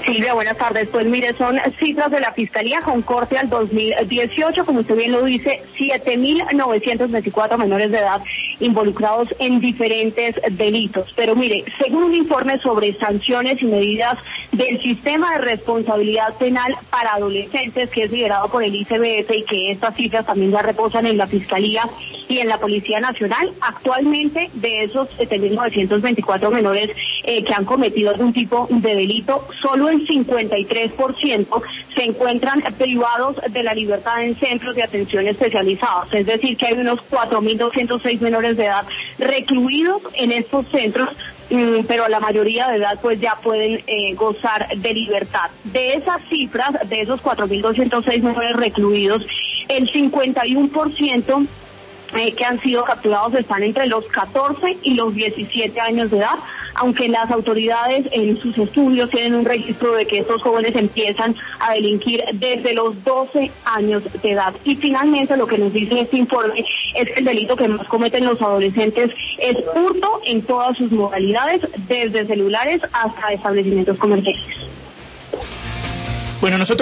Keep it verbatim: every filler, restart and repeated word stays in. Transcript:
Silvia, buenas tardes. Pues mire, son cifras de la Fiscalía con corte al dos mil dieciocho, como usted bien lo dice, siete mil novecientos veinticuatro menores de edad involucrados en diferentes delitos. Pero mire, según un informe sobre sanciones y medidas del sistema de responsabilidad penal para adolescentes, que es liderado por el I C B S y que estas cifras también ya reposan en la Fiscalía y en la Policía Nacional, actualmente de esos siete mil novecientos veinticuatro menores eh, que han cometido algún tipo de delito, solo el cincuenta y tres por ciento se encuentran privados de la libertad en centros de atención especializados. Es decir, que hay unos cuatro mil doscientos seis menores de edad recluidos en estos centros, pero la mayoría de edad pues ya pueden eh, gozar de libertad. De esas cifras, de esos cuatro mil doscientos seis menores recluidos, el cincuenta y uno por ciento Eh, que han sido capturados están entre los catorce y los diecisiete años de edad, aunque las autoridades en sus estudios tienen un registro de que estos jóvenes empiezan a delinquir desde los doce años de edad. Y finalmente lo que nos dice este informe es que el delito que más cometen los adolescentes es hurto en todas sus modalidades, desde celulares hasta establecimientos comerciales. Bueno, nosotros